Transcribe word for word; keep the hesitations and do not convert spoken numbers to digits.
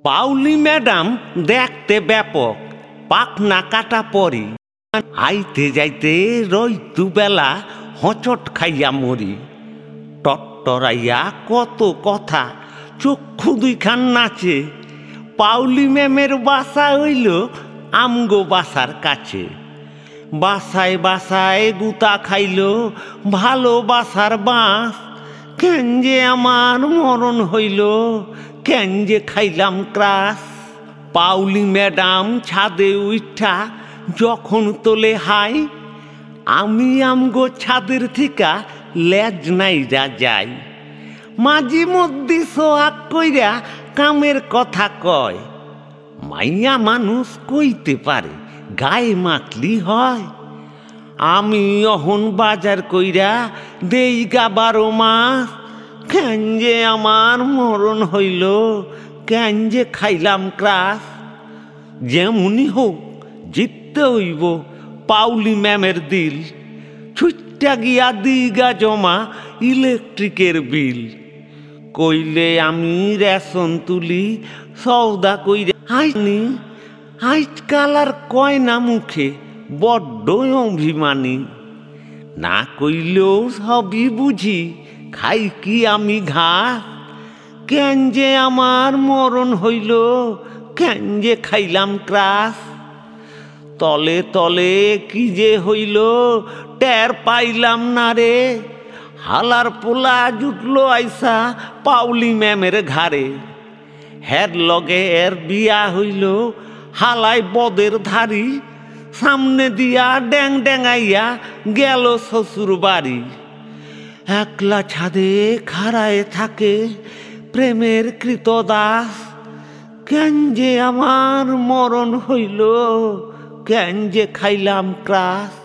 Paoli madam দেখতে ব্যাপক, পাখনা কাটা পরি, আইতে যাইতে রইতু বেলা হচট খাইয়া মরি। টট্টরাইয়া কত কথা, চক্ষু দুইখান নাচে। পাউলি ম্যামের বাসা হইল আমগো বাসার কাছে। বাসায় বাসায় গুতা খাইল ভালোবাসার বাঁশ। কেন যে আমার মরণ হইল, কেন যে খাইলাম ক্রাস। পাউলি ম্যাডাম ছাদে উঠা যখন তোলে হাই, আমি আমগো ছাদের থিকা লেজ নাইরা যাই। মাঝে মধ্যে সোহাগ কইরা কামের কথা কয়। মাইয়া মানুষ কইতে পারে, গায়ে মাখলি হয়। আমি অহন বাজার কইরা দেই গা বারো মাস। কেন যে আমার মরণ হইল, কেন যে খাইলাম ক্রাস। যেমনই হোক জিততে হইব পাউলি ম্যামের দিল। ছুটটা গিয়া দিগা জমা ইলেকট্রিকের বিল। কইলে আমি রেশন তুলি সৌদা কইরে আইনি। আজকাল আর কয় না মুখে, বড্ড অভিমানী। না কইলেও সবই বুঝি, খাই কি আমি ঘাস। কেন যে আমার মরণ হইল, কেন যে খাইলাম ক্রাস। তলে তলে কি যে হইল টের পাইলাম না রে। হালার পোলা জুটলো আইসা পাউলি ম্যামের ঘাড়ে। হের লগে এর বিয়া হইল হালাই বদের ধারি। সামনে দিয়া ড্যাং ড্যাঙাইয়া গেল শ্বশুর বাড়ি। একলা ছাদে খাড়ায় থাকে প্রেমের কৃতদাস। কেন যে আমার মরণ হইল, কেন যে খাইলাম ক্রাস।